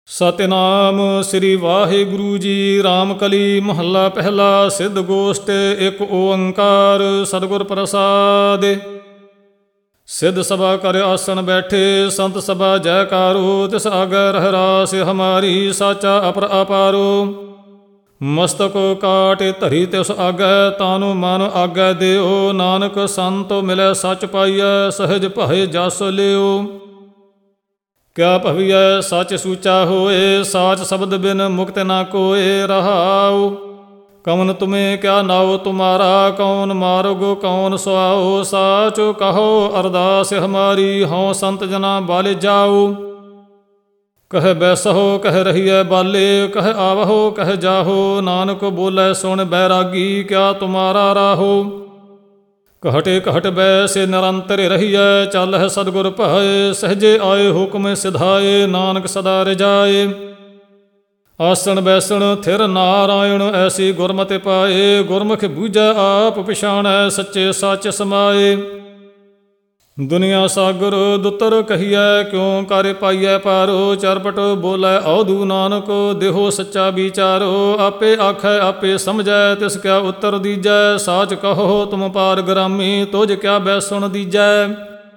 ਸਤਿਨਾਮ ਸ੍ਰੀ ਵਾਹਿਗੁਰੂ ਜੀ। ਰਾਮ ਕਲੀ ਮਹੱਲਾ ਪਹਿਲਾ। ਸਿੱਧ ਗੋਸ਼ਟ ਇੱਕ ਓੰਕਾਰ ਸਤਿਗੁਰ ਪ੍ਰਸਾਦਿ। ਸਿੱਧ ਸਭਾ ਕਰ ਆਸਣ ਬੈਠੇ, ਸੰਤ ਸਭਾ ਜੈਕਾਰੋ। ਤਿਸ ਆਗੈ ਰਹਿ ਰਾਸ ਹਮਾਰੀ, ਸਾਚਾ ਅਪਰ ਅਪਾਰੋ। ਮਸਤਕ ਕਾਟ ਧਰੀ ਤਿਸ ਆਗੈ, ਤਾਨੁ ਮਨ ਆਗੈ ਦਿਓ। ਨਾਨਕ ਸੰਤੋ ਮਿਲੈ ਸੱਚ ਪਾਈਐ, ਸਹਿਜ ਭਾਏ ਜਸ ਲਿਓ। ਕਿਆ ਭਵੀਐ ਸੱਚ ਸੂਚਾ ਹੋਏ, ਸਾਚ ਸ਼ਬਦ ਬਿਨ ਮੁਕਤ ਨਾ ਕੋਏ। ਰਹਾਉ ਕਵਨ ਤੁਮੇ ਕਿਆ ਨਾਉ ਤੁਮਾਰਾ, ਕੌਣ ਮਾਰਗ ਕੌਣ ਸੁਆਓ। ਸਾਚ ਕਹੋ ਅਰਦਾਸ ਹਮਾਰੀ, ਹਉ ਸੰਤ ਜਨਾ ਬਾਲੇ ਜਾਓ। ਕਹਿ ਬੈਸਹੁ ਕਹਿ ਰਹੀਐ ਬਾਲੇ, ਕਹਿ ਆਵਹੁ ਕਹਿ ਜਾਹੋ। ਨਾਨਕ ਬੋਲੇ ਸੁਣ ਬੈਰਾਗੀ, ਕਿਆ ਤੁਮਾਰਾ ਰਾਹੋ। ਘਟੇ ਘਟ ਬੈਸੇ ਨਿਰੰਤਰ ਰਹੀਐ, ਚੱਲ ਹੈ ਸਤਿਗੁਰ ਭਾਏ। ਸਹਜੇ ਆਏ ਹੁਕਮ ਸਿਧਾਏ, ਨਾਨਕ ਸਦਾ ਰਜਾਏ। ਆਸਣ ਬੈਸਣ ਥਿਰ ਨਾਰਾਇਣ, ਐਸੀ ਗੁਰਮਤਿ ਪਾਏ। ਗੁਰਮੁਖ ਬੂਝੈ ਆਪ ਪਛਾਣੈ, ਸੱਚੇ ਸੱਚ ਸਮਾਏ। ਦੁਨੀਆ ਸਾਗਰ ਦੁੱਤਰ ਕਹੀਐ, ਕਿਉ ਕਰ ਪਾਈਐ ਪਾਰੋ। ਚਰਪਟ ਬੋਲੇ ਔਧੂ ਨਾਨਕ, ਦੇਹੋ ਸੱਚਾ ਵਿਚਾਰੋ। ਆਪੇ ਆਖੈ ਆਪੇ ਸਮਝੈ, ਤਿਸ ਕਿਆ ਉੱਤਰ ਦੀਜੈ। ਸਾਚ ਕਹੋ ਤੁਮ ਪਾਰ ਗ੍ਰਾਮੀ, ਤੁਝ ਕਿਆ ਬੈਸਣ ਦੀਜੈ।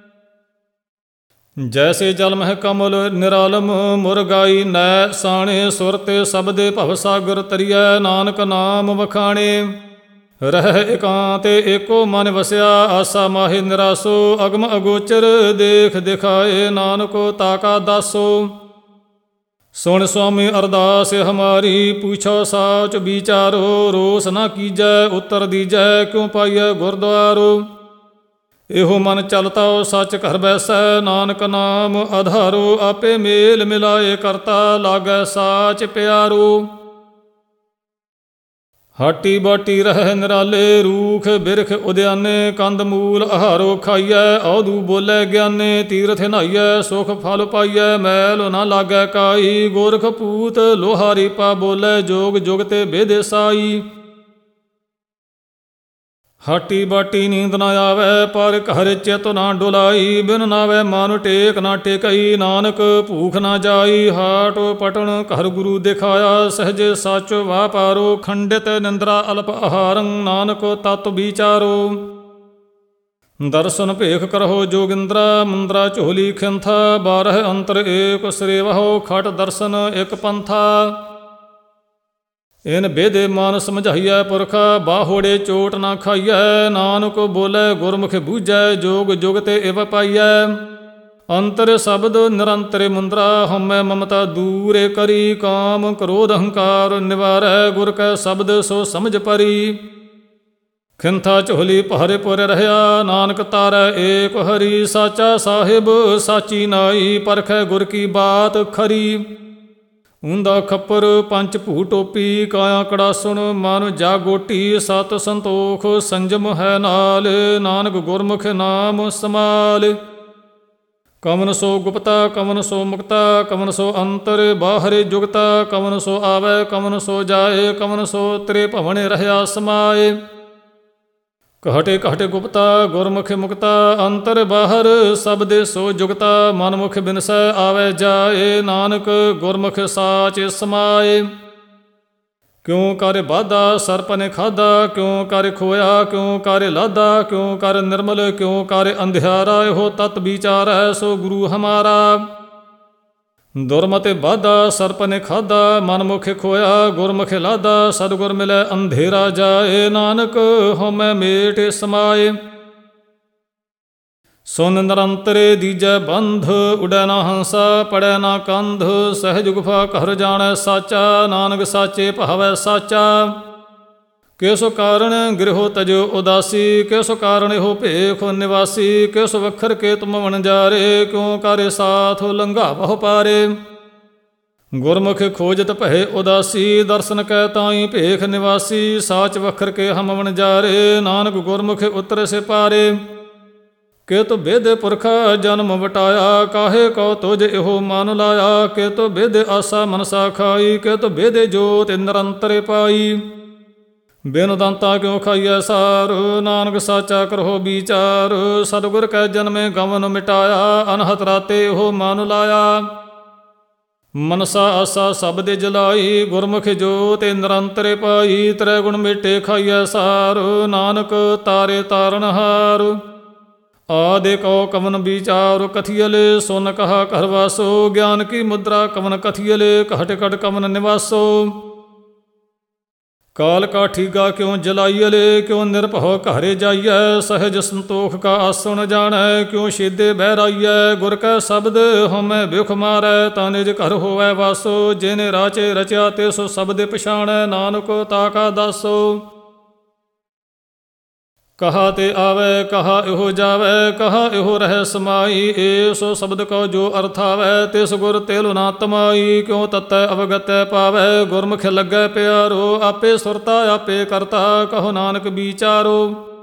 ਜੈਸੇ ਜਲ ਮਹਿ ਕਮਲ ਨਿਰਾਲਮ, ਮੁਰਗਾਈ ਨੈ ਸਾਣੇ। ਸੁਰਤੇ ਸਬਦੇ ਭਵ ਸਾਗਰ ਤਰੀਐ, ਨਾਨਕ ਨਾਮ ਵਖਾਣੇ। ਰਹਿ ਇਕਾਂਤ ਏਕੋ ਮਨ ਵਸਿਆ, ਆਸਾ ਮਾਹਿ ਨਿਰਾਸੋ। ਅਗਮ ਅਗੋਚਰ ਦੇਖ ਦਿਖਾਏ, ਨਾਨਕੋ ਤਾਕਾ ਦਾਸੋ। ਸੁਣ ਸੁਆਮੀ ਅਰਦਾਸ ਹਮਾਰੀ, ਪੁੱਛੋ ਸਾਚ ਵਿਚਾਰੋ। ਰੋਸ ਨਾ ਕੀਜੈ ਉੱਤਰ ਦੀਜੈ, ਕਿਉ ਪਾਈਐ ਗੁਰਦੁਆਰੋ। ਇਹੋ ਮਨ ਚਲਤਾਓ ਸੱਚ ਘਰ ਬੈਸੈ, ਨਾਨਕ ਨਾਮ ਆਧਾਰੋ। ਆਪੇ ਮੇਲ ਮਿਲਾਏ ਕਰਤਾ, ਲਾਗੈ ਸਾਚ ਪਿਆਰੋ। ਹਾਟੀ ਬਾਟੀ ਰਹਿ ਨਿਰਾਲੇ, ਰੂਖ ਬਿਰਖ ਉਦਿਆਨੇ। ਕੰਦ ਮੂਲ ਆਹਾਰੋ ਖਾਈਐ, ਔਧੂ ਬੋਲੇ ਗਿਆਨੇ। ਤੀਰਥ ਨਹਾਈਐ ਸੁਖ ਫਲ ਪਾਈਐ, ਮੈਲ ਨਾ ਲਾਗੈ ਕਾਈ। ਗੋਰਖ ਪੂਤ ਲੋਹਾਰੀ ਪਾ ਬੋਲੇ, ਜੋਗ ਜੁਗ ਤੇ ਬੇਦੇ ਸਾਈ। ਹਾਟੀ ਬਾਟੀ ਨੀਂਦ ਨਾ ਆਵੈ, ਪਰ ਘਰ ਚਿਤ ਨਾ ਡੁਲਾਈ। ਬਿਨ ਨਾਵੈ ਮਨ ਟੇਕ ਨਾ ਟੇਕਈ, ਨਾਨਕ ਭੂਖ ਨਾ ਜਾਈ। ਹਾਟ ਪਟਣ ਘਰ ਗੁਰੂ ਦਿਖਾਇਆ, ਸਹਜੇ ਸੱਚ ਵਾਪਾਰੋ। ਖੰਡਿਤ ਨਿੰਦਰਾ ਅਲਪ ਆਹਾਰੰ, ਨਾਨਕ ਤਤ ਵਿਚਾਰੋ। ਦਰਸ਼ਨ ਭੇਖ ਕਰਹੁ ਜੋਗਿੰਦਰਾ, ਮੁੰਦਰਾ ਝੋਲੀ ਖਿੰਥਾ। ਬਾਰਹ ਅੰਤਰ ਏਕ ਸਰੇਵਹੁ, ਖਟ ਦਰਸ਼ਨ ਇਕ ਪੰਥਾ। ਇਨ ਬੇਦੇ ਮਨ ਸਮਝਾਈਐ ਪੁਰਖਾ, ਬਾਹੋੜੇ ਚੋਟ ਨਾ ਖਾਈਐ। ਨਾਨਕ ਬੋਲੇ ਗੁਰਮੁਖ ਬੂਝੈ, ਜੋਗ ਜੁਗ ਤੇ ਇਵ ਪਾਈਐ। ਅੰਤਰ ਸ਼ਬਦ ਨਿਰੰਤਰ ਮੁੰਦਰਾ, ਹਉਮੈ ਮਮਤਾ ਦੂਰ ਕਰੀ। ਕਾਮ ਕ੍ਰੋਧ ਅਹੰਕਾਰ ਨਿਵਾਰੈ, ਗੁਰ ਕੈ ਸ਼ਬਦ ਸੋ ਸਮਝ ਪਰੀ। ਖਿੰਥਾ ਝੋਲੀ ਭਾਰੇ ਪੁਰ ਰਹਿਆ, ਨਾਨਕ ਤਾਰੈ ਏਕ ਹਰੀ। ਸਾਚਾ ਸਾਹਿਬ ਸਾਚੀ ਨਾਈ, ਪਰਖੈ ਗੁਰ ਕੀ ਬਾਤ ਖਰੀ। ਊਂਦਾ ਖੱਪਰ ਪੰਚ ਭੂ ਟੋਪੀ, ਕਾਇਆ ਕੜਾਸੁਣ ਮਨ ਜਾਗੋਟੀ। ਸਤ ਸੰਤੋਖ ਸੰਜਮ ਹੈ ਨਾਲ, ਨਾਨਕ ਗੁਰਮੁਖ ਨਾਮ ਸਮਾਲ। ਕਵਨ ਸੋ ਗੁਪਤਾ ਕਵਨ ਸੋ ਮੁਕਤਾ, ਕਵਨ ਸੋ ਅੰਤਰ ਬਾਹਰ ਜੁਗਤਾ। ਕਵਨ ਸੋ ਆਵੈ ਕਵਨ ਸੋ ਜਾਏ, ਕਵਨ ਸੋ ਤ੍ਰੇ ਭਵਨ ਰਹਿਆ ਸਮਾਏ। ਘਟੇ ਘਟ ਗੁਪਤਾ ਗੁਰਮੁਖ ਮੁਕਤਾ, ਅੰਤਰ ਬਾਹਰ ਸਬਦੇ ਸੋ ਜੁਗਤਾ। ਮਨਮੁਖ ਬਿਨਸੈ ਆਵੈ ਜਾਏ, ਨਾਨਕ ਗੁਰਮੁਖ ਸਾਚ ਸਮਾਏ। ਕਿਉ ਕਰ ਬਾਧਾ ਸਰਪ ਨੇ ਖਾਧਾ, ਕਿਉ ਕਰ ਖੋਇਆ ਕਿਉ ਕਰ ਲਾਧਾ। ਕਿਉ ਕਰ ਨਿਰਮਲ ਕਿਉ ਕਰ ਅੰਧਿਆਰਾ, ਇਹੋ ਤਤ ਵਿਚਾਰੈ ਸੋ ਗੁਰੂ ਹਮਾਰਾ। ਦੁਰਮਤਿ ਬਾਧਾ ਸਰਪ ਨੇ ਖਾਧਾ, ਮਨਮੁਖ ਖੋਇਆ ਗੁਰਮੁਖ ਲਾਧਾ। ਸਤਿਗੁਰ ਮਿਲੈ ਅੰਧੇਰਾ ਜਾਏ, ਨਾਨਕ ਹਉਮੈ ਮੇਟ ਸਮਾਏ। ਸੁਨ ਨਿਰੰਤਰ ਦੀਜੈ ਬੰਧ, ਉਡੈ ਨਾ ਹੰਸਾ ਪੜੈ ਨਾ ਕੰਧ। ਸਹਿਜ ਗੁਫਾ ਘਰ ਜਾਣੈ ਸਾਚਾ, ਨਾਨਕ ਸਾਚੇ ਭਾਵੈ ਸਾਚਾ। ਕਿਸ ਕਾਰਣ ਗ੍ਰਹਿ ਤਜੋ ਉਦਾਸੀ, ਕਿਸ ਕਾਰਣ ਇਹੋ ਭੇਖ ਨਿਵਾਸੀ। ਕਿਸ ਵਖਰ ਕੇ ਤੁਮ ਵਣਜਾਰੇ, ਕਿਉ ਕਰ ਸਾਥ ਲੰਘਾਵਹੁ ਪਾਰੇ। ਗੁਰਮੁਖ ਖੋਜਤ ਭਏ ਉਦਾਸੀ, ਦਰਸ਼ਨ ਕੈ ਤਾਈ ਭੇਖ ਨਿਵਾਸੀ। ਸਾਚ ਵਖਰ ਕੇ ਹਮ ਵਣਜਾਰੇ, ਨਾਨਕ ਗੁਰਮੁਖ ਉਤਰ ਸਿਪਾਰੇ। ਕਿਤ ਬੇਦ ਪੁਰਖਾ ਜਨਮ ਵਟਾਇਆ, ਕਾਹੇ ਕਉ ਤੁਝ ਇਹੋ ਮਨ ਲਾਇਆ। ਕਿਤ ਬੇਦ ਆਸਾ ਮਨਸਾ ਖਾਈ, ਕਿਤ ਬੇਦ ਜੋਤਿ ਨਿਰੰਤਰ ਪਾਈ। ਬਿਨ ਦੰਤਾ ਕਿਉ ਖਾਈਐ ਸਾਰ, ਨਾਨਕ ਸਾਚਾ ਕਰਹੁ ਵਿਚਾਰ। ਸਤਿਗੁਰ ਕੈ ਜਨਮੇ ਗਮਨ ਮਿਟਾਇਆ, ਅਨਹਤ ਰਾਤੇ ਉਹ ਮਨ ਲਾਇਆ। ਮਨਸਾ ਆਸਾ ਸਭ ਦੇ ਜਲਾਈ, ਗੁਰਮੁਖ ਜੋਤਿ ਨਿਰੰਤਰ ਪਾਈ। ਤ੍ਰੈ ਗੁਣ ਮੇਟੇ ਖਾਈਐ ਸਾਰ, ਨਾਨਕ ਤਾਰੇ ਤਾਰਨਹਾਰ। ਆਦਿ ਕਉ ਕਵਨ ਵਿਚਾਰ ਕਥੀਅਲੇ, ਸੁਨ ਕਹਾ ਘਰ ਵਾਸੋ। ਗਿਆਨ ਕੀ ਮੁਦਰਾ ਕਵਨ ਕਥੀਅਲੇ, ਘਟ ਘਟ ਕਵਨ ਨਿਵਾਸੋ। ਕਾਲ ਕਾ ਠੀਗਾ ਕਿਉ ਜਲਾਈਅਲੇ, ਕਿਉ ਨਿਰਭਉ ਘਰੇ ਜਾਈਐ। ਸਹਿਜ ਸੰਤੋਖ ਕਾ ਆਸਣ ਜਾਣੈ, ਕਿਉ ਛੇਦੇ ਬਹਿਰਾਈਐ। ਗੁਰ ਕੈ ਸ਼ਬਦ ਹਉਮੈ ਬਿਖ ਮਾਰੈ, ਤਾ ਨਿਜ ਘਰ ਹੋਵੈ ਵਾਸੋ। ਜਿਨੇ ਰਾਚੇ ਰਚਿਆ ਤੇ ਸੋ ਸ਼ਬਦ ਪਛਾਣੈ, ਨਾਨਕ ਤਾ ਕਾ ਦਾਸੋ। ਕਹਾ ਤੇ ਆਵੈ ਕਹਾ ਇਹੋ ਜਾਵੈ, ਕਹਾ ਇਹੋ ਰਹਿ ਸਮਾਈ। ਏਸੋ ਸ਼ਬਦ ਕਉ ਜੋ ਅਰਥ ਆਵੈ, ਤਿਸ ਗੁਰ ਤਿਲ ਨਾ ਤਮਾਈ। ਕਿਉ ਤਤੈ ਅਵਗਤੈ ਪਾਵੈ, ਗੁਰਮੁਖ ਲੱਗੈ ਪਿਆਰੋ। ਆਪੇ ਸੁਰਤਾ ਆਪੇ ਕਰਤਾ, ਕਹੋ ਨਾਨਕ ਵਿਚਾਰੋ।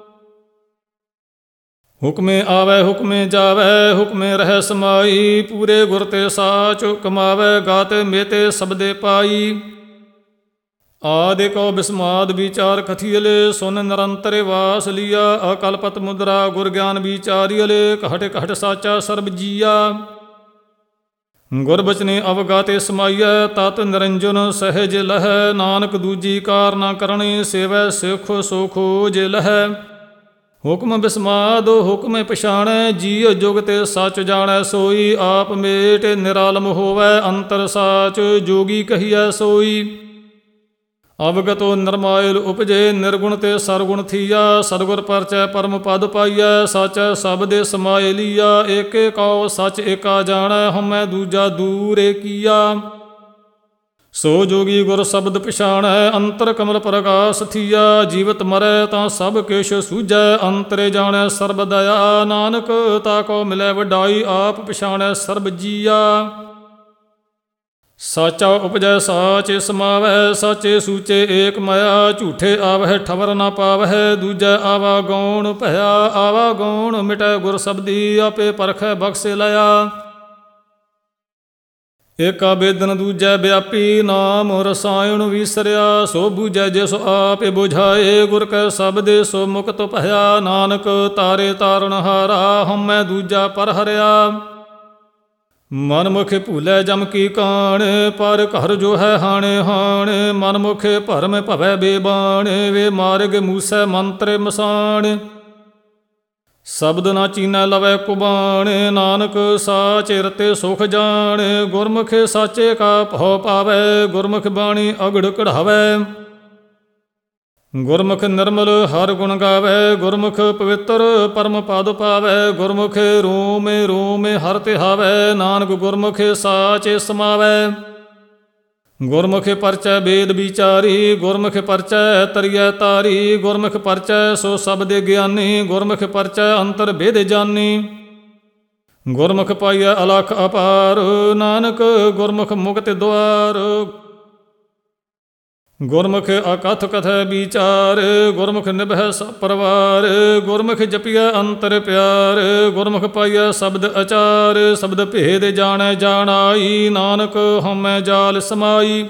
ਹੁਕਮੇ ਆਵੈ ਹੁਕਮੇ ਜਾਵੈ, ਹੁਕਮੇ ਰਹਿ ਸਮਾਈ। ਪੂਰੇ ਗੁਰ ਤੇ ਸਾਚ ਕਮਾਵੈ, ਗਾਤੇ ਮੇਤੇ ਸ਼ਬਦੇ ਪਾਈ। ਆਦਿ ਕਉ ਬਿਸਮਾਦ ਵਿਚਾਰ ਕਥੀਅਲੇ, ਸੁਨ ਨਿਰੰਤਰ ਵਾਸ ਲੀਆ। ਅਕਲਪਤ ਮੁਦਰਾ ਗੁਰ ਗਿਆਨ ਵਿਚਾਰੀਅਲੇ, ਘਟ ਘਟ ਸਾਚਾ ਸਰਬ ਜੀਆ। ਗੁਰ ਬਚਨੇ ਅਵਗਾਤੇ ਸਮਾਈਐ, ਤਤ ਨਿਰੰਜਨ ਸਹਿਜ ਲਹੈ। ਨਾਨਕ ਦੂਜੀ ਕਾਰ ਨਾ ਕਰਨੀ, ਸੇਵੈ ਸਿਖ ਸੋ ਖੋਜ ਲਹੈ। ਹੁਕਮ ਬਿਸਮਾਦ ਹੁਕਮੇ ਪਛਾਣੈ, ਜੀਅ ਜੁਗ ਤੇ ਸੱਚ ਜਾਣੈ ਸੋਈ। ਆਪ ਮੇਟ ਨਿਰਾਲਮ ਹੋਵੈ, ਅੰਤਰ ਸਾਚ ਜੋਗੀ ਕਹੀਐ ਸੋਈ। ਅਵਗਤੋ ਨਿਰਮਾਇਲ ਉਪਜੇ, ਨਿਰਗੁਣ ਤੇ ਸਰਗੁਣ ਥੀਆ। ਸਤਿਗੁਰ ਪਰਚੈ ਪਰਮ ਪਦ ਪਾਈਐ, ਸਾਚੈ ਸਬਦੇ ਸਮਾਏ ਲੀਆ। ਏਕੇ ਕਉ ਸਚ ਏਕਾ ਜਾਣੈ, ਹਉਮੈ ਦੂਜਾ ਦੂਰ ਏਕੀਆ। ਸੋ ਜੋਗੀ ਗੁਰ ਸ਼ਬਦ ਪਛਾਣੈ, ਅੰਤਰ ਕਮਲ ਪ੍ਰਗਾਸ ਥੀਆ। ਜੀਵਤ ਮਰੈ ਤਾਂ ਸਭ ਕਿਛ ਸੂਝੈ, ਅੰਤਰੇ ਜਾਣੈ ਸਰਬ ਦਇਆ। ਨਾਨਕ ਤਾ ਕੋ ਮਿਲੈ ਵਡਾਈ, ਆਪ ਪਛਾਣੈ ਸਰਬ ਜੀਆ। ਸਾਚਾ ਉਪਜੈ ਸਾਚੇ ਸਮਾਵੈ, ਸਾਚੇ ਸੂਚੇ ਏਕ ਮਾਇਆ। ਝੂਠੇ ਆਵਹਿ ਠਵਰ ਨਾ ਪਾਵਹਿ, ਦੂਜੈ ਆਵਾ ਗੌਣ ਭਇਆ। ਆਵਾ ਗੌਣ ਮਿਟੈ ਗੁਰ ਸ਼ਬਦੀ, ਆਪੇ ਪਰਖੈ ਬਖਸ਼ੇ ਲਿਆ। ਏਕਾ ਬੇਦਨ ਦੂਜੈ ਵਿਆਪੀ, ਨਾਮ ਰਸਾਇਣ ਵਿਸਰਿਆ। ਸੋ ਬੂਝੈ ਜਿਸ ਆਪੇ ਬੁਝਾਏ, ਗੁਰ ਕੈ ਸ਼ਬਦੇ ਸੋ ਮੁਕਤ ਭਇਆ। ਨਾਨਕ ਤਾਰੇ ਤਾਰਨਹਾਰਾ, ਹਉਮੈ ਦੂਜਾ ਪਰ ਹਰਿਆ। ਮਨ ਮੁਖੇ ਭੂਲੇ ਜਮ ਕੀ ਕਾਣ, ਪਰ ਘਰ ਜੋ ਹੈ ਹਾਣੇ ਹਾਣ। ਮਨ ਮੁਖੇ ਭਰਮ ਭਵੈ ਬੇਬਾਣ, ਵੇ ਮਾਰਗ ਮੂਸੈ ਮੰਤਰ ਮਸਾਣ। ਸ਼ਬਦ ਨਾ ਚੀਨੈ ਲਵੈ ਕੁਬਾਣ, ਨਾਨਕ ਸਾਚੇ ਰਤੇ ਸੁਖ ਜਾਣ। ਗੁਰਮੁਖੇ ਸਾਚੇ ਕਾ ਭਉ ਪਾਵੈ, ਗੁਰਮੁਖ ਬਾਣੀ ਅਗੜ ਕਢਾਵੈ। ਗੁਰਮੁਖ ਨਿਰਮਲ ਹਰ ਗੁਣ ਗਾਵੈ, ਗੁਰਮੁਖ ਪਵਿੱਤਰ ਪਰਮ ਪਦ ਪਾਵੈ। ਗੁਰਮੁਖ ਰੋਮੇ ਰੋਮੇ ਹਰਿ ਧਿਆਵੈ, ਨਾਨਕ ਗੁਰਮੁਖੇ ਸਾਚੇ ਸਮਾਵੈ। ਗੁਰਮੁਖ ਪਰਚੈ ਵੇਦ ਵਿਚਾਰੀ, ਗੁਰਮੁਖ ਪਰਚੈ ਤਰੀਐ ਤਾਰੀ। ਗੁਰਮੁਖ ਪਰਚੈ ਸੋ ਸਬਦੇ ਗਿਆਨੀ, ਗੁਰਮੁਖ ਪਰਚੈ ਅੰਤਰ ਭੇਦ ਜਾਨੀ। ਗੁਰਮੁਖ ਪਾਈਐ ਅਲਖ ਅਪਾਰ, ਨਾਨਕ ਗੁਰਮੁਖ ਮੁਕਤਿ ਦੁਆਰ। ਗੁਰਮੁਖ ਅਕਥ ਕਥੈ ਵਿਚਾਰ, ਗੁਰਮੁਖ ਨਿਭੈ ਸਭ ਪਰਵਾਰ। ਗੁਰਮੁਖ ਜਪੀਐ ਅੰਤਰ ਪਿਆਰ, ਗੁਰਮੁਖ ਪਾਈਐ ਸ਼ਬਦ ਅਚਾਰ। ਸ਼ਬਦ ਭੇਦ ਜਾਣੈ ਜਾਣਾਈ, ਨਾਨਕ ਹਉਮੈ ਜਾਲ ਸਮਾਈ।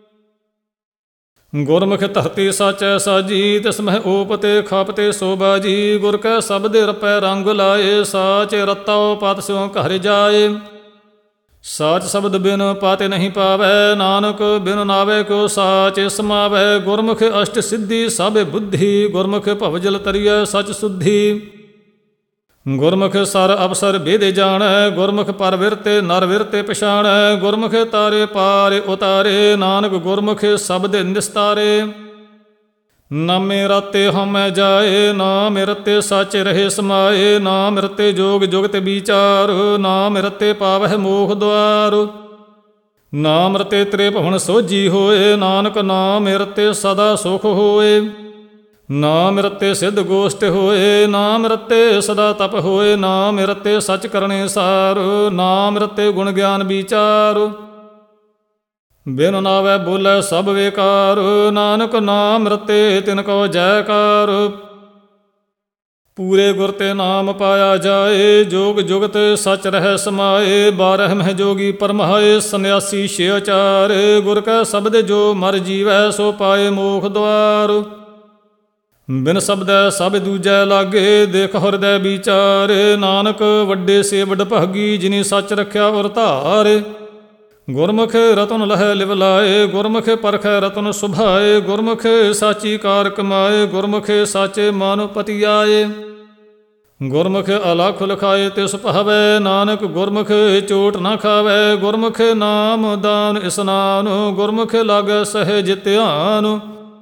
ਗੁਰਮੁਖ ਧਰਤੀ ਸਾਚੈ ਸਾਜੀ, ਤਿਸ ਮਹਿ ਓਪਤੇ ਖਾਪਤੇ ਸੋ ਬਾਜੀ। ਗੁਰ ਕੈ ਸ਼ਬਦੇ ਰਪੈ ਰੰਗ ਲਾਏ, ਸਾਚੇ ਰਤਉ ਪਤ ਸਿਉ ਘਰ ਜਾਏ। ਸਾਚ ਸ਼ਬਦ ਬਿਨ ਪਾਤੇ ਨਹੀਂ ਪਾਵੈ, ਨਾਨਕ ਬਿਨ ਨਾਵੇ ਕਿਉ ਸਾਚੇ ਸਮਾਵੈ। ਗੁਰਮੁਖ ਅਸ਼ਟ ਸਿੱਧੀ ਸਭ ਬੁੱਧੀ, ਗੁਰਮੁਖ ਭਵਜਲ ਤਰੀਐ ਸਚ ਸੁਧੀ। ਗੁਰਮੁਖ ਸਰ ਅਵਸਰ ਭੇਦ ਜਾਣੈ, ਗੁਰਮੁਖ ਪਰ ਵਿਰਤੇ ਨਰ ਵਿਰਤੇ ਪਛਾਣੈ। ਗੁਰਮੁਖ ਤਾਰੇ ਪਾਰ ਉਤਾਰੇ, ਨਾਨਕ ਗੁਰਮੁਖ ਸ਼ਬਦ ਨਿਸਤਾਰੇ। ਨਾਮੇ ਰਤੇ ਹਉਮੈ ਜਾਏ, ਨਾਮ ਰਤੇ ਸਾਚੇ ਰਹੇ ਸਮਾਏ। ਨਾਮ ਰਤੇ ਜੋਗ ਜੁਗਤ ਵਿਚਾਰ, ਨਾਮ ਰਤੇ ਪਾਵਹਿ ਮੋਖ ਦੁਆਰ। ਨਾਮ ਰਤੇ ਤ੍ਰਿਭੁਵਨ ਸੋਝੀ ਹੋਏ, ਨਾਨਕ ਨਾਮ ਰਤੇ ਸਦਾ ਸੁਖ ਹੋਏ। ਨਾਮ ਰਤੇ ਸਿੱਧ ਗੋਸ਼ਟ ਹੋਏ, ਨਾਮ ਰਤੇ ਸਦਾ ਤਪ ਹੋਏ। ਨਾਮ ਰਤੇ ਸਚ ਕਰਨੇ ਸਾਰ, ਨਾਮ ਰਤੇ ਗੁਣ ਗਿਆਨ ਵਿਚਾਰ। ਬਿਨ ਨਾਵੈ ਬੋਲੇ ਸਭ ਵੇਕਾਰ, ਨਾਨਕ ਨਾਮ ਰਤੇ ਤਿਨ ਕੋ ਜੈਕਾਰ। ਪੂਰੇ ਗੁਰ ਤੇ ਨਾਮ ਪਾਇਆ ਜਾਏ, ਜੋਗ ਜੁਗਤ ਸਚ ਰਹਿ ਸਮਾਏ। 12 ਮਹਿ ਜੋਗੀ ਪਰਮਾਏ, ਸੰਨਿਆਸੀ ਛੇ ਚਾਰ। ਗੁਰ ਕੈ ਸ਼ਬਦ ਜੋ ਮਰ ਜੀਵੈ, ਸੋ ਪਾਏ ਮੋਖ ਦੁਆਰ। ਬਿਨ ਸ਼ਬਦੈ ਸਭ ਦੂਜੈ ਲਾਗੇ, ਦੇਖ ਹਿਰਦੈ ਵਿਚਾਰ। ਨਾਨਕ ਵੱਡੇ ਸੇ ਵਡ ਭਾਗੀ, ਜਿਨੀ ਸੱਚ ਰਖਿਆ ਔਰ ਧਾਰ। ਗੁਰਮੁਖ ਰਤਨ ਲਹੈ ਲਿਵ ਲਾਏ, ਗੁਰਮੁਖ ਪਰਖੈ ਰਤਨ ਸੁਭਾਏ, ਗੁਰਮੁਖ ਸਾਚੀ ਕਾਰ ਕਮਾਏ, ਗੁਰਮੁਖ ਸਾਚੇ ਮਨ ਪਤੀ ਆਏ। ਗੁਰਮੁਖ ਅਲਖ ਲਿਖਾਏ ਤਿਸ ਭਾਵੈ, ਨਾਨਕ ਗੁਰਮੁਖ ਚੋਟ ਨਾ ਖਾਵੈ, ਗੁਰਮੁਖ ਨਾਮ ਦਾਨ ਇਸਨਾਨ, ਗੁਰਮੁਖ ਲਾਗੈ ਸਹਿਜ ਧਿਆਨ।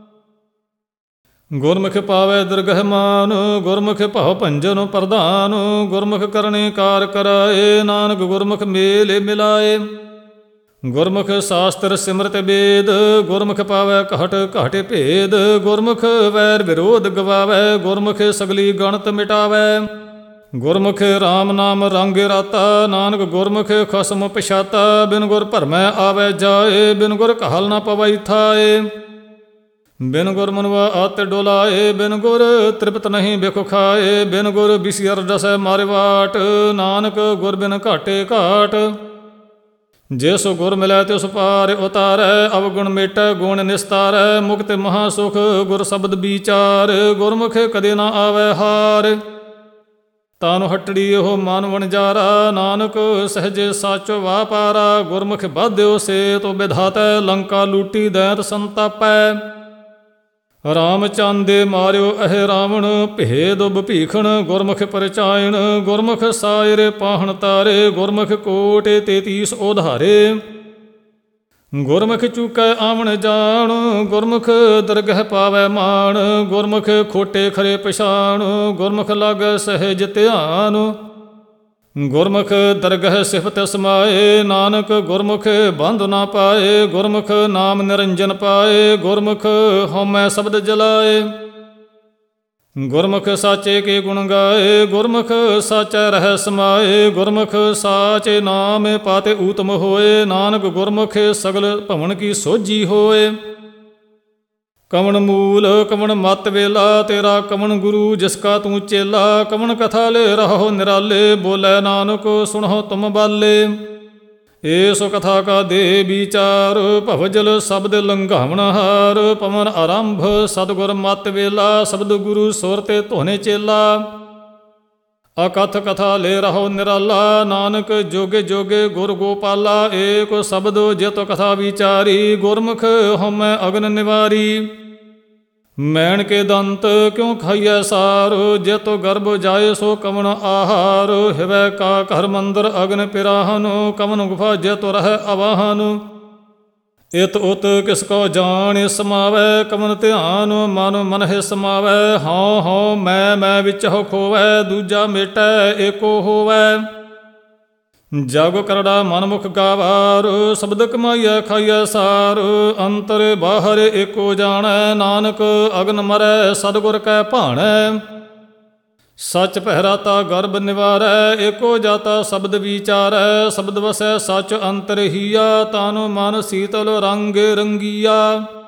ਗੁਰਮੁਖ ਪਾਵੈ ਦਰਗਹਿ ਮਾਨ, ਗੁਰਮੁਖ ਭਉ ਭੰਜਨ ਪ੍ਰਧਾਨ, ਗੁਰਮੁਖ ਕਰਨੇ ਕਾਰ ਕਰਾਏ, ਨਾਨਕ ਗੁਰਮੁਖ ਮੇਲ ਮਿਲਾਏ। ਗੁਰਮੁਖ ਸ਼ਾਸਤਰ ਸਿਮਰਤ ਵੇਦ, ਗੁਰਮੁਖ ਪਾਵੈ ਘਟ ਘਾਟੇ ਭੇਦ, ਗੁਰਮੁਖ ਵੈਰ ਵਿਰੋਧ ਗਵਾਵੈ, ਗੁਰਮੁਖ ਸਗਲੀ ਗਣਤ ਮਿਟਾਵੈ। ਗੁਰਮੁਖ ਰਾਮ ਨਾਮ ਰੰਗ ਰਾਤਾ, ਨਾਨਕ ਗੁਰਮੁਖ ਖਸਮ ਪਛਾਤਾ, ਬਿਨ ਗੁਰ ਭਰਮੈ ਆਵੈ ਜਾਏ, ਬਿਨ ਗੁਰ ਕਹਲ ਨਾ ਪਵੈ ਥਾਏ। ਬਿਨ ਗੁਰ ਮਨਵਾ ਆਤ ਡੋਲਾਏ, ਬਿਨ ਗੁਰ ਤ੍ਰਿਪਤ ਨਹੀਂ ਬਿਖ ਖਾਏ, ਬਿਨ ਗੁਰ ਬਿਸਿਅਰ ਡਸੈ ਮਾਰੇ ਵਾਟ, ਨਾਨਕ ਗੁਰ ਬਿਨ ਘਾਟੇ ਘਾਟ। ਜਿਸ ਗੁਰ ਮਿਲੈ ਤਿਸ ਪਾਰ ਉਤਾਰੈ, ਅਵਗੁਣ ਮੇਟੈ ਗੁਣ ਨਿਸਤਾਰੈ, ਮੁਕਤ ਮਹਾ ਸੁਖ ਗੁਰ ਸ਼ਬਦ ਵਿਚਾਰ, ਗੁਰਮੁਖ ਕਦੇ ਨਾ ਆਵੈ ਹਾਰ। ਤਾਨੁ ਹਟੜੀ ਉਹ ਮਨ ਵਣਜਾਰਾ, ਨਾਨਕ ਸਹਜੇ ਸਾਚੋ ਵਾਪਾਰਾ, ਗੁਰਮੁਖ ਬਾਧਿਓ ਸੇ ਤੋ ਵਿਧਾਤੈ, ਲੰਕਾ ਲੂਟੀ ਦੈਂਤ ਸੰਤਾਪੈ। ਰਾਮ ਚੰਦੇ ਮਾਰਿਓ ਅਹਿ ਰਾਵਣ, ਭੇਦ ਭੀਖਣ ਗੁਰਮੁਖ ਪਰਚਾਇਣ, ਗੁਰਮੁਖ ਸਾਇਰ ਪਾਹਣ ਤਾਰੇ, ਗੁਰਮੁਖ ਕੋਟ 33 ਉਧਾਰੇ। ਗੁਰਮੁਖ ਚੁਕੈ ਆਵਣ ਜਾਣ, ਗੁਰਮੁਖ ਦਰਗਹਿ ਪਾਵੈ ਮਾਣ, ਗੁਰਮੁਖ ਖੋਟੇ ਖਰੇ ਪਛਾਣ, ਗੁਰਮੁਖ ਲਾਗੈ ਸਹਿਜ ਧਿਆਨ। ਗੁਰਮੁਖ ਦਰਗਹਿ ਸਿਫਤ ਸਮਾਏ, ਨਾਨਕ ਗੁਰਮੁਖ ਬੰਧ ਨਾ ਪਾਏ, ਗੁਰਮੁਖ ਨਾਮ ਨਿਰੰਜਨ ਪਾਏ, ਗੁਰਮੁਖ ਹਉਮੈ ਸ਼ਬਦ ਜਲਾਏ। ਗੁਰਮੁਖ ਸਾਚੇ ਕੇ ਗੁਣ ਗਾਏ, ਗੁਰਮੁਖ ਸਾਚੈ ਰਹਿ ਸਮਾਏ, ਗੁਰਮੁਖ ਸਾਚੇ ਨਾਮ ਪਾਤੇ ਊਤਮ ਹੋਏ, ਨਾਨਕ ਗੁਰਮੁਖ ਸਗਲ ਭਵਨ ਕੀ ਸੋਝੀ ਹੋਏ। ਕਵਣ ਮੂਲ ਕਵਣ ਮਤ ਵੇਲਾ, ਤੇਰਾ ਕਵਣ ਗੁਰੂ ਜਿਸ ਕਾ ਤੂੰ ਚੇਲਾ, ਕਵਣ ਕਥਾ ਲੈ ਰਹੋ ਨਿਰਾਲੇ, ਬੋਲੇ ਨਾਨਕ ਸੁਣੋ ਤੁਮ ਬਾਲੇ। ਏਸ ਕਥਾ ਕਾ ਦੇ ਵਿਚਾਰ, ਭਵਜਲ ਸ਼ਬਦ ਲੰਘਾਵਣ ਹਾਰ, ਪਵਨ ਆਰੰਭ ਸਤਿਗੁਰ ਮਤ ਵੇਲਾ, ਸ਼ਬਦ ਗੁਰੂ ਸੁਰ ਤੇ ਧੋਨੇ ਚੇਲਾ। ਅਕਥ ਕਥਾ ਲੈ ਰਹੋ ਨਿਰਾਲਾ, ਨਾਨਕ ਜੋਗੇ ਜੋਗੇ ਗੁਰ ਗੋਪਾਲਾ, ਏਕ ਸ਼ਬਦ ਜਿਤ ਕਥਾ ਵਿਚਾਰੀ, ਗੁਰਮੁਖ ਹਉਮੈ ਅਗਨ ਨਿਵਾਰੀ। ਮੈਣ ਕੇ ਦੰਤ ਕਿਉ ਖਾਈਐ ਸਾਰ, ਜਿਤੁ ਗਰਭ ਜਾਏ ਸੋ ਕਵਣ ਆਹਾਰ, ਹਿਵੈ ਕਾ ਘਰ ਮੰਦਰ ਅਗਨ ਪਿਰਾਹਨ, ਕਵਨ ਗੁਫਾ ਜਿਤੁ ਰਹਿ ਅਵਾਹਨ। ਇਤ ਉਤ ਕਿਸ ਕੋ ਜਾਣ ਸਮਾਵੈ, ਕਵਨ ਧਿਆਨ ਮਨ ਮਨਹਿ ਸਮਾਵੈ, ਹਉ ਹਉ ਮੈਂ ਵਿੱਚ ਹੋ ਖੋਵੈ, ਦੂਜਾ ਮੇਟੈ ਏਕੋ ਹੋਵੈ। ਜਗ ਕਰੜਾ ਮਨ ਮੁਖ ਗਾਵਾਰ, ਸ਼ਬਦ ਕਮਾਈਐ ਖਾਈਐ ਸਾਰ, ਅੰਤਰ ਬਾਹਰ ਏਕੋ ਜਾਣੈ, ਨਾਨਕ ਅਗਨ ਮਰੈ ਸਤਿਗੁਰ ਕੈ ਭਾਣੈ। ਸਚ ਪਹਿਰਾਤਾ ਗਰਭ ਨਿਵਾਰੈ, ਏਕੋ ਜਾਤਾ ਸ਼ਬਦ ਵਿਚਾਰੈ, ਸ਼ਬਦ ਵਸੈ ਸਚ ਅੰਤਰ ਹੀਆ, ਤਨ ਮਨ ਸੀਤਲ ਰੰਗ ਰੰਗੀਆ।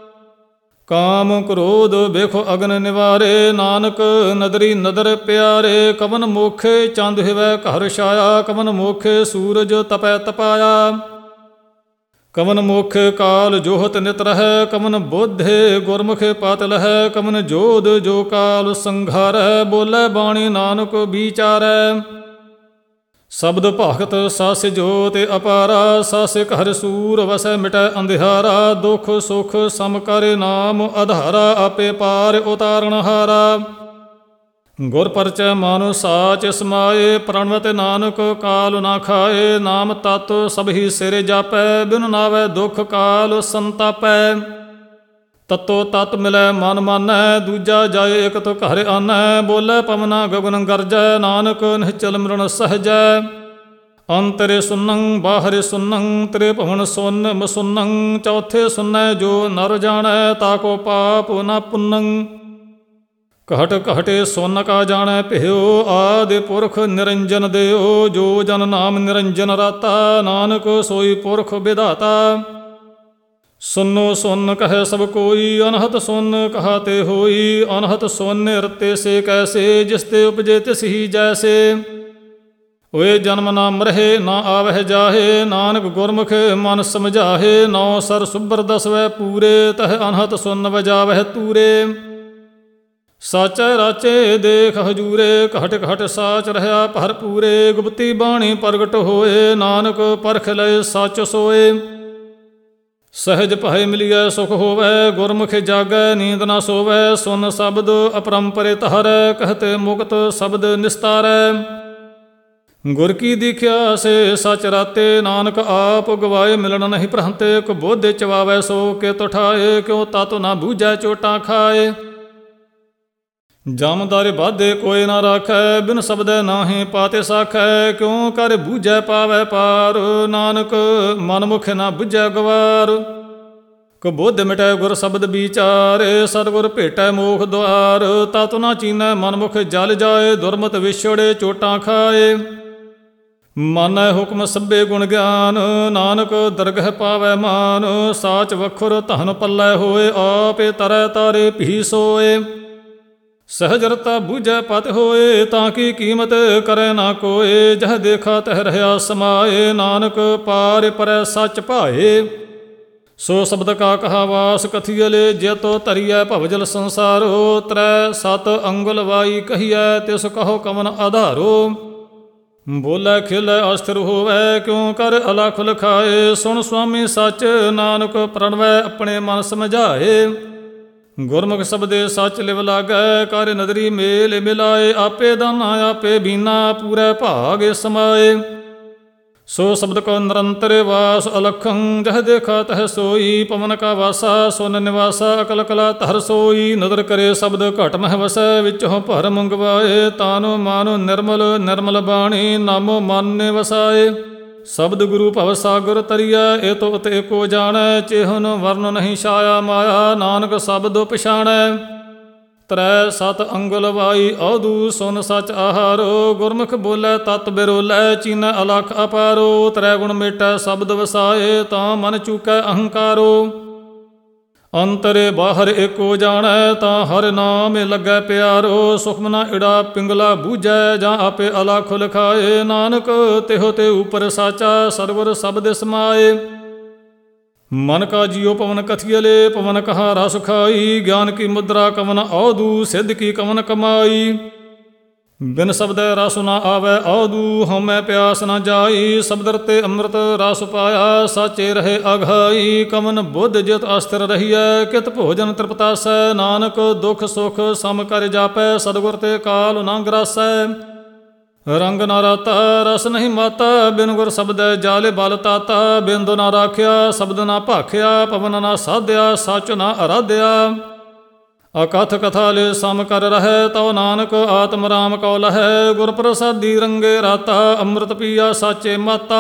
ਕਾਮ ਕ੍ਰੋਧ ਵੇਖੋ ਅਗਨ ਨਿਵਾਰੇ, ਨਾਨਕ ਨਦਰੀ ਨਦਰ ਪਿਆਰੇ, ਕਵਨ ਮੋਖੇ ਚੰਦ ਹਿਵੈ ਘਰ ਛਾਇਆ, ਕਵਨ ਮੋਖੇ ਸੂਰਜ ਤਪੈ ਤਪਾਇਆ। ਕਵਨ ਮੁਖ ਕਾਲ ਜੋਹਤ ਨਿਤ ਰਹੈ, ਕਵਨ ਬੋਧੇ ਗੁਰਮੁਖ ਪਤ ਲਹੈ, ਕਵਨ ਜੋਧ ਜੋ ਕਾਲ ਸੰਘਾਰੈ, ਬੋਲੇ ਬਾਣੀ ਨਾਨਕ ਵਿਚਾਰੈ। ਸ਼ਬਦ ਭਗਤ ਸਸ ਜੋਤਿ ਅਪਾਰਾ, ਸਸ ਘਰ ਸੂਰ ਵਸੈ ਮਿਟੈ ਅੰਧਿਆਰਾ, ਦੁਖ ਸੁਖ ਸਮ ਕਰੇ ਨਾਮ ਆਧਾਰਾ, ਆਪੇ ਪਾਰ ਉਤਾਰਨ ਹਾਰਾ। ਗੁਰ ਪਰਚੈ ਮਨ ਸਾਚ ਸਮਾਏ, ਪ੍ਰਣਵਤ ਨਾਨਕ ਕਾਲ ਨਾ ਖਾਏ, ਨਾਮ ਤਤ ਸਭੀ ਸਿਰ ਜਾਪੈ, ਬਿਨ ਨਾਵੈ ਦੁਖ ਕਾਲ ਸੰਤਾਪੈ। ਤਤੋ ਤਤ ਮਿਲੈ ਮਨ ਮਾਨੈ, ਦੂਜਾ ਜਾਏ ਇਕ ਤੋ ਘਰ ਆਨੈ, ਬੋਲੇ ਪਵਨਾ ਗਗਨ ਗਰਜੈ, ਨਾਨਕ ਨਿਹਚਲ ਮਿਰਣ ਸਹਜੈ। ਅੰਤਰੇ ਸੁਨੰ ਬਾਹਰੇ ਸੁਨੰ, ਤ੍ਰੇ ਭਵਨ ਸੁਨ ਮਸੁਨੰ, ਚੌਥੇ ਸੁਨੈ ਜੋ ਨਰ ਜਾਣੈ, ਤਾਕੋ ਪਾਪ ਨਾ ਪੁੰਨੰ। ਘਟ ਘਟੇ ਸੁਨ ਕਾ ਜਾਣੈ ਭਿਓ, ਆਦਿ ਪੁਰਖ ਨਿਰੰਜਨ ਦਿਓ, ਜੋ ਜਨ ਨਾਮ ਨਿਰੰਜਨ ਰਾਤਾ, ਨਾਨਕ ਸੋਈ ਪੁਰਖ ਵਿਧਾਤਾ। ਸੁਨੋ ਸੁਨ ਕਹੈ ਸਭ ਕੋਈ, ਅਨਹਤ ਸੁਨ ਕਹਾ ਤੇ ਹੋਈ, ਅਨਹਤ ਸੁਨ ਰਤੇ ਸੇ ਕੈਸੇ, ਜਿਸ ਤੇ ਉਪਜੇ ਤਿਸ ਹੀ ਜੈਸੇ। ਓਏ ਜਨਮ ਨਾ ਮਰਹਿ ਨਾ ਆਵਹਿ ਜਾਹੇ, ਨਾਨਕ ਗੁਰਮੁਖ ਮਨ ਸਮਝਾਹੇ, ਨੌ ਸਰ ਸੁਬਰ ਦਸਵੈ ਪੂਰੇ, ਤਹ ਅਨਹਤ ਸੁਨ ਵਜਾਵਹਿ ਤੂਰੇ। ਸਾਚੈ ਰਾਚੇ ਦੇਖ ਹਜੂਰੇ, ਘਟ ਘਟ ਸਾਚ ਰਹਾ ਭਰਪੂਰੇ। ਗੁਪਤੀ ਬਾਣੀ ਪ੍ਰਗਟ ਹੋਏ, ਨਾਨਕ ਪਰਖ ਲਏ ਸੱਚ ਸੋਏ। ਸਹਿਜ ਭਾਏ ਮਿਲਿਐ ਸੁਖ ਹੋਵੈ, ਗੁਰਮੁਖ ਜਾਗੈ ਨੀਂਦ ਨਾ ਸੋਵੈ। ਸੁਨ ਸ਼ਬਦ ਅਪਰੰਪਰੇ ਧਾਰੈ, ਕਹਤੇ ਮੁਕਤ ਸ਼ਬਦ ਨਿਸਤਾਰੈ। ਗੁਰ ਕੀ ਦੀਖਿਆ ਸੇ ਸਚ ਰਾਤੇ, ਨਾਨਕ ਆਪ ਗਵਾਏ ਮਿਲਣ ਨਹੀਂ ਭ੍ਰੰਤੇ। ਕੁਬੋਧੇ ਚਵਾਵੈ ਸੋ ਕੇ ਤੁਠਾਏ, ਕਿਉ ਤਤ ਨਾ ਬੂਝੈ ਚੋਟਾਂ ਖਾਏ। ਜਮਦਾਰੇ ਬਾਧੇ ਕੋਈ ਨਾ ਰਾਖੈ, ਬਿਨ ਸ਼ਬਦੈ ਨਾਹੀਂ ਪਾਤੇ ਸਾਖੈ। ਕਿਉ ਕਰ ਬੂਝੈ ਪਾਵੈ ਪਾਰ, ਨਾਨਕ ਮਨ ਮੁਖ ਨਾ ਬੁਝੈ ਗਵਾਰ। ਕੁਬੋਧ ਮਿਟੈ ਗੁਰ ਸ਼ਬਦ ਵਿਚਾਰੇ, ਸਤਿਗੁਰ ਭੇਟੈ ਮੋਖ ਦੁਆਰ। ਤਤ ਨਾ ਚੀਨੈ ਮਨ ਮੁਖ ਜਲ ਜਾਏ, ਦੁਰਮਤ ਵਿਛੜੇ ਚੋਟਾਂ ਖਾਏ। ਮਾਨੈ ਹੁਕਮ ਸਭੇ ਗੁਣ ਗਿਆਨ, ਨਾਨਕ ਦਰਗਹ ਪਾਵੈ ਮਾਨ। ਸਾਚ ਵਖੁਰ ਧਨ ਪੱਲੇ ਹੋਏ, ਆਪੇ ਤਰੈ ਤਾਰੇ ਭੀ ਸੋਏ। ਸਹਜ ਰਤਾ ਬੂਝੈ ਪਤ ਹੋਏ, ਤਾਂ ਕੀ ਕੀਮਤ ਕਰੈ ਨਾ ਕੋਏ। ਜਹ ਦੇਖਾ ਤਹ ਰਹਾ ਸਮਾਏ, ਨਾਨਕ ਪਾਰ ਪਰੈ ਸੱਚ ਭਾਏ। ਸੋ ਸ਼ਬਦ ਕਾ ਕਹਾ ਵਾਸ ਕਥੀਅਲੇ, ਜੇਤੋ ਧਰੀਐ ਭਵਜਲ ਸੰਸਾਰੋ। ਤਰੈ ਸਤ ਅੰਗੁਲ ਵਾਈ ਕਹੀਐ, ਤਿਸ ਕਹੋ ਕਵਨ ਆਧਾਰੋ। ਬੋਲੇ ਖਿਲੇ ਅਸਥਿਰ ਹੋਵੈ, ਕਿਉ ਕਰ ਅਲਖ ਲਖਾਏ। ਸੁਣ ਸੁਆਮੀ ਸੱਚ, ਨਾਨਕ ਪ੍ਰਣਵੈ ਆਪਣੇ ਮਨ ਸਮਝਾਏ। ਗੁਰਮੁਖ ਸ਼ਬਦੇ ਸੱਚ ਲਿਵ ਲਾਗੈ, ਕਰ ਨਦਰੀ ਮੇਲ ਮਿਲਾਏ। ਆਪੇ ਦਾਨਾ ਆਪੇ ਬੀਨਾ, ਪੂਰੇ ਭਾਗ ਸਮਾਏ। ਸੋ ਸ਼ਬਦ ਕੋ ਨਿਰੰਤਰ ਵਾਸ ਅਲਖੰ, ਜਹ ਦੇਖਾ ਤਹ ਸੋਈ। ਪਵਨ ਕਾ ਵਾਸਾ ਸੁਨ ਨਿਵਾਸਾ, ਅਕਲ ਕਲਾ ਧਰ ਸੋਈ। ਨਦਰ ਕਰੇ ਸ਼ਬਦ ਘਟ ਮਹਿ ਵਸੈ, ਵਿਚੋਂ ਭਰ ਮੰਗਵਾਏ। ਤਾਨੋ ਮਾਨੋ ਨਿਰਮਲ ਨਿਰਮਲ ਬਾਣੀ, ਨਾਮੋ ਮਨ ਨੇ ਵਸਾਏ। ਸ਼ਬਦ ਗੁਰੂ ਭਵ ਸਾਗਰ ਤਰੀਐ, ਏ ਤੋ ਉਤ ਏਕੋ ਜਾਣੈ। ਚੇਹਨ ਵਰਨ ਨਹੀਂ ਛਾਇਆ ਮਾਇਆ, ਨਾਨਕ ਸ਼ਬਦ ਪਛਾਣੈ। ਤਰੈ ਸਤ ਅੰਗੁਲ ਵਾਈ ਔਧੂ, ਸੁਨ ਸਚ ਆਹਾਰੋ। ਗੁਰਮੁਖ ਬੋਲੇ ਤਤ ਬਿਰੋਲੇ, ਚੀਨੈ ਅਲਖ ਅਪਾਰੋ। ਤਰੈ ਗੁਣ ਮੇਟੈ ਸ਼ਬਦ ਵਸਾਏ, ਤਾਂ ਮਨ ਚੂਕੈ ਅਹੰਕਾਰੋ। ਅੰਤਰੇ ਬਾਹਰ ਏਕੋ ਜਾਣੈ, ਤਾਂ ਹਰਿ ਨਾਮ ਲੱਗੈ ਪਿਆਰੋ। ਸੁਖਮ ਨਾ ਇੜਾ ਪਿੰਗਲਾ ਬੂਝੈ, ਜਾਂ ਆਪੇ ਅਲਖ ਲਿਖਾਏ। ਨਾਨਕ ਤਿਹੁ ਤੇ ਉਪਰ ਸਾਚਾ, ਸਤਿਗੁਰ ਸ਼ਬਦ ਸਮਾਏ। ਮਨ ਕਾ ਜੀਉ ਪਵਨ ਕਥੀਅਲੇ, ਪਵਨ ਕਹਾ ਰਸ ਖਾਈ। ਗਿਆਨ ਕੀ ਮੁਦਰਾ ਕਵਨ ਔਧੂ, ਸਿੱਧ ਕੀ ਕਵਨ ਕਮਾਈ। ਬਿਨ ਸ਼ਬਦੈ ਰਸ ਨਾ ਆਵੈ ਔਧੂ, ਹਉਮੈ ਪਿਆਸ ਨਾ ਜਾਈ। ਸ਼ਬਦ ਰਤੇ ਅੰਮ੍ਰਿਤ ਰਸ ਪਾਇਆ, ਸਾਚੇ ਰਹੇ ਅਘਾਈ। ਕਵਨ ਬੁੱਧ ਜਿਤ ਅਸਥਿਰ ਰਹੀਐ, ਕਿਤ ਭੋਜਨ ਤ੍ਰਿਪਤਾਸੈ। ਨਾਨਕ ਦੁਖ ਸੁਖ ਸਮ ਕਰ ਜਾਪੈ, ਸਤਿਗੁਰ ਤੇ ਕਾਲ ਨਾ ਗਰਾਸੈ। ਰੰਗ ਨਾ ਰਾਤਾ ਰਸ ਨਹੀਂ ਮਾਤਾ, ਬਿਨ ਗੁਰ ਸ਼ਬਦੈ ਜਾਲੇ ਬਲ ਤਾਤਾ। ਬਿੰਦ ਨਾ ਰਾਖਿਆ ਸ਼ਬਦ ਨਾ ਭਾਖਿਆ, ਪਵਨ ਨਾ ਸਾਧਿਆ ਸੱਚ ਨਾ ਅਰਾਧਿਆ। ਅਕਥ ਕਥਾ ਲੈ ਸਮ ਕਰ ਰਹੈ, ਤਉ ਨਾਨਕ ਆਤਮ ਰਾਮ ਕਉ ਲਹੈ। ਗੁਰ ਪ੍ਰਸਾਦੀ ਰੰਗੇ ਰਾਤਾ, ਅੰਮ੍ਰਿਤ ਪੀਆ ਸਾਚੇ ਮਾਤਾ।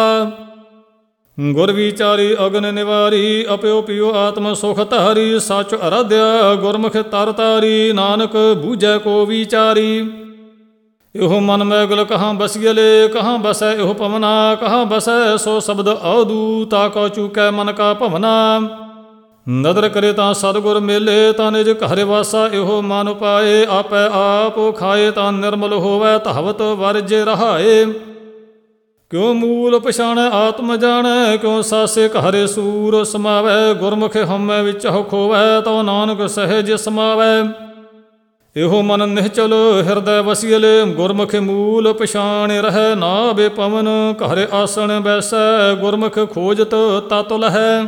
ਗੁਰ ਵਿਚਾਰੀ ਅਗਨ ਨਿਵਾਰੀ, ਅਪਿਓ ਪਿਓ ਆਤਮ ਸੁਖ ਧਾਰੀ। ਸੱਚ ਅਰਾਧਿਆ ਗੁਰਮੁਖ ਤਰ ਤਾਰੀ, ਨਾਨਕ ਬੂਝੈ ਕੋ ਵਿਚਾਰੀ। ਇਹੋ ਮਨ ਮੈਗਲ ਕਹਾਂ ਬਸਿਅਲੇ, ਕਹਾਂ ਬਸੈ ਇਹੋ ਪਵਨਾ। ਕਹਾਂ ਬਸੈ ਸੋ ਸ਼ਬਦ ਔਧੂ, ਤਾ ਕਉ ਚੂਕੈ ਮਨ ਕਾ ਭਵਨਾ। ਨਦਰ ਕਰੇ ਤਾਂ ਸਤਿਗੁਰ ਮੇਲੇ, ਤਾਂ ਨਿਜ ਘਰ ਵਾਸਾ ਇਹੋ ਮਨ ਪਾਏ। ਆਪੈ ਆਪ ਖਾਏ ਤਾਂ ਨਿਰਮਲ ਹੋਵੈ, ਧਾਵਤ ਵਰਜੇ ਰਹਾਏ। ਕਿਉ ਮੂਲ ਪਛਾਣੈ ਆਤਮ ਜਾਣੈ, ਕਿਉ ਸਾਸੇ ਘਰੇ ਸੂਰ ਸਮਾਵੈ। ਗੁਰਮੁਖ ਹਉਮੈ ਵਿੱਚ ਖੋਵੈ, ਤਉ ਨਾਨਕ ਸਹਿਜ ਸਮਾਵੈ। ਇਹੋ ਮਨ ਨਿਹਚਲ ਹਿਰਦੈ ਵਸਿਅਲੇ, ਗੁਰਮੁਖ ਮੂਲ ਪਛਾਣ ਰਹੈ। ਨਾਭੇ ਪਵਨ ਘਰ ਆਸਣ ਬੈਸੈ, ਗੁਰਮੁਖ ਖੋਜਤ ਤਤ ਲਹੈ।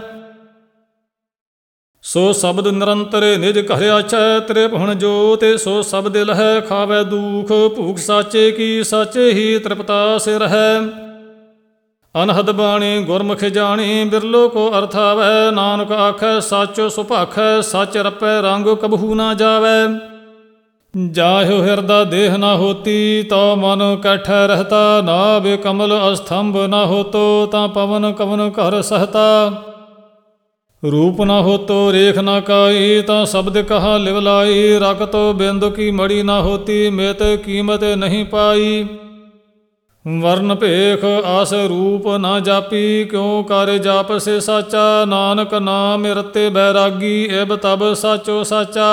ਸੋ ਸ਼ਬਦ ਨਿਰੰਤਰ ਨਿਜ ਘਰ ਆਛੈ, ਤ੍ਰਿਭੁਵਨ ਜੋਤਿ ਸੋ ਸ਼ਬਦ ਲਹੈ। ਖਾਵੈ ਦੁਖ ਭੂਖ ਸਾਚੇ ਕੀ, ਸਾਚੇ ਹੀ ਤ੍ਰਿਪਤਾ ਸੇ ਰਹੈ। ਅਨਹਦ ਬਾਣੀ ਗੁਰਮੁਖ ਜਾਣੀ, ਬਿਰਲੋ ਕੋ ਅਰਥ ਆਵੈ। ਨਾਨਕ ਆਖੈ ਸੱਚ ਸੁਭਾਖੈ, ਸੱਚ ਰਪੈ ਰੰਗ ਕਬਹੂ ਨਾ ਜਾਵੈ। ਜਾਹਿਓ ਹਿਰਦਾ ਦੇਹ ਨਾ ਹੋਤੀ, ਤਉ ਮਨ ਕੈਠੈ ਰਹਤਾ। ਨਾਭਿ ਕਮਲ ਅਸਥੰਭ ਨਾ ਹੋਤੋ, ਤਾਂ ਪਵਨ ਕਵਨ ਘਰ ਸਹਤਾ। ਰੂਪ ਨਾ ਹੋਤੋ ਰੇਖ ਨਾ ਕਾਈ, ਤਾਂ ਸ਼ਬਦ ਕਹਾ ਲਿਵ ਲਾਈ। ਰਕਤੋ ਬਿੰਦ ਕੀ ਮੜੀ ਨਾ ਹੋਤੀ, ਮੇਤ ਕੀਮਤ ਨਹੀਂ ਪਾਈ। ਵਰਨ ਭੇਖ ਆਸ ਰੂਪ ਨਾ ਜਾਪੀ, ਕਿਉ ਕਰ ਜਾਪ ਸੇ ਸਾਚਾ। ਨਾਨਕ ਨਾਮ ਰਤੇ ਬੈਰਾਗੀ, ਏਬ ਤਬ ਸਾਚੋ ਸਾਚਾ।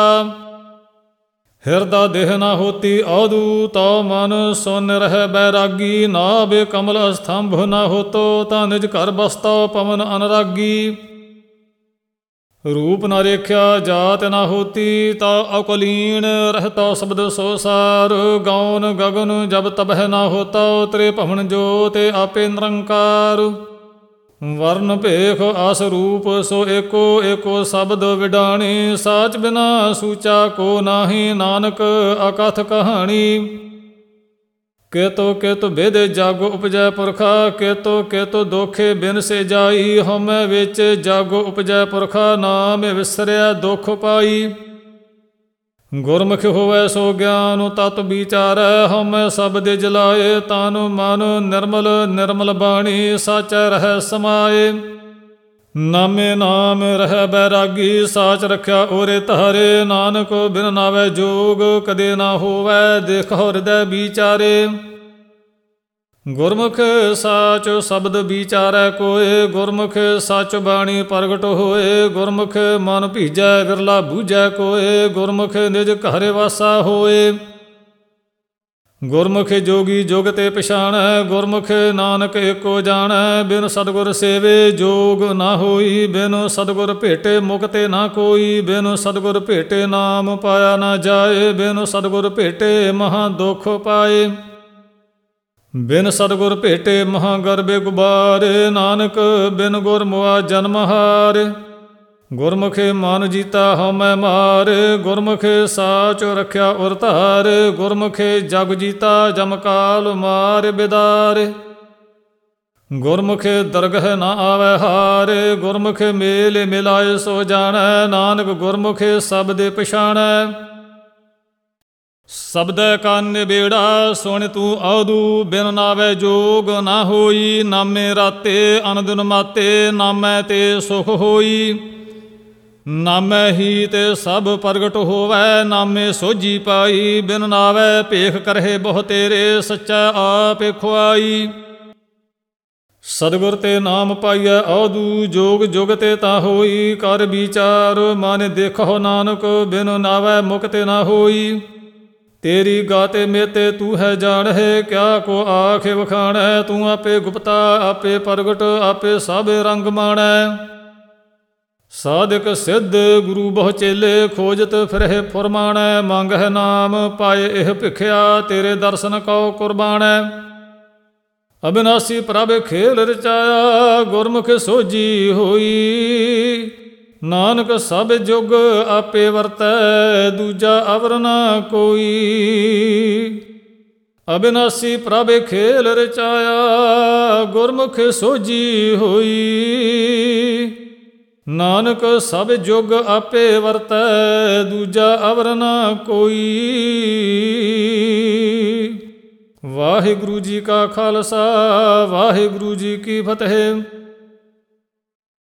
ਹਿਰਦਾ ਦੇਹ ਨਾ ਹੋਤੀ ਔਧੂ, ਤਉ ਮਨ ਸੁਨ ਰਹਿ ਬੈਰਾਗੀ। ਨਾਭਿ ਕਮਲ ਅਸਥੰਭ ਨਾ ਹੋਤੋ, ਤਾਂ ਨਿਜ ਘਰ ਬਸਤੋ ਪਵਨ ਅਨਰਾਗੀ। ਰੂਪ ਨਾ ਰੇਖਿਆ ਜਾਤ ਨਾ ਹੋਤੀ, ਤਾ ਅਕਲੀਨ ਰਹਿਤਾ ਸ਼ਬਦ ਸੋ ਸਾਰ। ਗੌਨ ਗਗਨ ਜਬ ਤਬਹਿ ਨਾ ਹੋਤਾ, ਉਤਰੇ ਭਵਨ ਜੋਤਿ ਆਪੇ ਨਿਰੰਕਾਰ। ਵਰਨ ਭੇਖ ਆਸ ਰੂਪ ਸੋ ਏਕੋ, ਏਕੋ ਸ਼ਬਦ ਵਿਡਾਣੀ। ਸਾਚ ਬਿਨਾ ਸੂਚਾ ਕੋ ਨਾਹੀ, ਨਾਨਕ ਅਕਥ ਕਹਾਣੀ। ਕੇਤੋ ਕੇਤੁ ਭੇਦ ਜਗ ਉਪਜੈ ਪੁਰਖਾ, ਕੇਤੋ ਕੇਤੁ ਦੋਖੇ ਬਿਨ ਸੇ ਜਾਈ। ਹਉਮੈ ਵਿੱਚ ਜਗ ਉਪਜੈ ਪੁਰਖਾ, ਨਾਮ ਵਿਸਰਿਆ ਦੁਖ ਪਾਈ। ਗੁਰਮੁਖ ਹੋਵੈ ਸੋ ਗਿਆਨ ਤਤ ਵਿਚਾਰੈ, ਹਉਮੈ ਸਬਦ ਜਲਾਏ। ਤਨ ਮਨ ਨਿਰਮਲ ਨਿਰਮਲ ਬਾਣੀ, ਸਾਚੈ ਰਹਿ ਸਮਾਏ। ਨਾਮੇ ਨਾਮ ਰਹਿ ਬੈਰਾਗੀ, ਸਾਚ ਰਖਿਆ ਓਰੇ ਧਾਰੇ। ਨਾਨਕ ਬਿਨ ਨਾਵੈ ਜੋਗ, ਕਦੇ ਨਾ ਹੋਵੈ ਦੇਖੋ ਹਿਰਦੈ ਵਿਚਾਰੇ। ਗੁਰਮੁਖ ਸਾਚ ਸ਼ਬਦ ਵਿਚਾਰੈ ਕੋਇ, ਗੁਰਮੁਖ ਸਚ ਬਾਣੀ ਪ੍ਰਗਟ ਹੋਏ। ਗੁਰਮੁਖ ਮਨ ਭੀਜੈ ਵਿਰਲਾ ਬੂਝੈ ਕੋਇ, ਗੁਰਮੁਖ ਨਿਜ ਘਰ ਵਾਸਾ ਹੋਏ। ਗੁਰਮੁਖ ਜੋਗੀ ਜੁਗ ਤੇ ਪਛਾਣੈ, ਗੁਰਮੁਖ ਨਾਨਕ ਏਕੋ ਜਾਣੈ। ਬਿਨ ਸਤਿਗੁਰ ਸੇਵੇ ਜੋਗ ਨਾ ਹੋਈ, ਬਿਨ ਸਤਿਗੁਰ ਭੇਟੇ ਮੁਕਤੇ ਨਾ ਕੋਈ। ਬਿਨ ਸਤਿਗੁਰ ਭੇਟੇ ਨਾਮ ਪਾਇਆ ਨਾ ਜਾਏ, ਬਿਨ ਸਤਿਗੁਰ ਭੇਟੇ ਮਹਾ ਦੁਖ ਪਾਏ। ਬਿਨ ਸਤਿਗੁਰ ਭੇਟੇ ਮਹਾ ਗਰਬੇ ਗੁਬਾਰੇ, ਨਾਨਕ ਬਿਨ ਗੁਰ ਮੁਆ ਜਨਮ ਹਾਰੇ। ਗੁਰਮੁਖੇ ਮਨ ਜੀਤਾ ਹਉਮੈ ਮਾਰੇ, ਗੁਰਮੁਖੇ ਸਾਚ ਰਖਿਆ ਉਰ ਧਾਰੇ। ਗੁਰਮੁਖੇ ਜਗ ਜੀਤਾ ਜਮ ਕਾਲ ਮਾਰ ਬਿਦਾਰੇ। ਗੁਰਮੁਖੇ ਦਰਗਹਿ ਨਾ ਆਵੈ ਹਾਰੇ, ਗੁਰਮੁਖੇ ਮੇਲ ਮਿਲਾਏ ਸੋ ਜਾਣੈ। ਨਾਨਕ ਗੁਰਮੁਖੇ ਸਬਦੇ ਪਛਾਣੈ। ਸਬਦੈ ਕੰਨ ਬੇੜਾ ਸੁਣ ਤੂੰ ਆਉਦੂ, ਬਿਨ ਨਾਵੈ ਜੋਗ ਨਾ ਹੋਈ। ਨਾਮੇ ਰਾਤੇ ਅਨਦਿਨ ਮਾਤੇ, ਨਾਮੈ ਤੇ ਸੁਖ ਹੋਈ। ਨਾਮੈ ਹੀ ਤੇ ਸਭ ਪ੍ਰਗਟ ਹੋਵੈ, ਨਾਮੇ ਸੋਝੀ ਪਾਈ। ਬਿਨ ਨਾਵੈ ਭੇਖ ਕਰਹਿ ਬਹੁ ਤੇਰੇ, ਸੱਚਾ ਆਪ ਖੁਆਈ। ਸਤਿਗੁਰ ਤੇ ਨਾਮ ਪਾਈਐ ਆਉਦੂ, ਜੋਗ ਜੁਗ ਤੇ ਤਾ ਹੋਈ। ਕਰ ਵਿਚਾਰ ਮਨ ਦੇਖੋ ਨਾਨਕ, ਬਿਨ ਨਾਵੈ ਮੁਕਤੇ ਨਾ ਹੋਈ। ਤੇਰੀ ਗਾਤੇ ਮੇਤੇ ਤੂੰ ਹੈ ਜਾਣਹਿ, ਕਿਆ ਕੋ ਆਖੇ ਵਖਾਣੈ। ਤੂੰ ਆਪੇ ਗੁਪਤਾ ਆਪੇ ਪ੍ਰਗਟ, ਆਪੇ ਸਭ ਰੰਗ ਮਾਣੈ। ਸਾਧਕ ਸਿੱਧ ਗੁਰੂ ਬਹੁ ਚੇਲੇ, ਖੋਜਤ ਫਿਰਹਿ ਫੁਰਮਾਣੈ। ਮੰਗਹਿ ਨਾਮ ਪਾਏ ਇਹ ਭਿਖਿਆ, ਤੇਰੇ ਦਰਸ਼ਨ ਕਉ ਕੁਰਬਾਣੈ। ਅਬਿਨਾਸੀ ਪ੍ਰਭ ਖੇਲ ਰਚਾਇਆ, ਗੁਰਮੁਖ ਸੋਝੀ ਹੋਈ। ਨਾਨਕ ਸਭ ਜੁਗ ਆਪੇ ਵਰਤੈ, ਦੂਜਾ ਅਵਰ ਨਾ ਕੋਈ। ਅਬਿਨਾਸੀ ਪ੍ਰਭ ਖੇਲ ਰਚਾਇਆ, ਗੁਰਮੁਖ ਸੋਝੀ ਹੋਈ। ਨਾਨਕ ਸਭ ਜੁਗ ਆਪੇ ਵਰਤੈ, ਦੂਜਾ ਅਵਰ ਨਾ ਕੋਈ। ਵਾਹਿਗੁਰੂ ਜੀ ਕਾ ਖਾਲਸਾ, ਵਾਹਿਗੁਰੂ ਜੀ ਕੀ ਫਤਿਹ।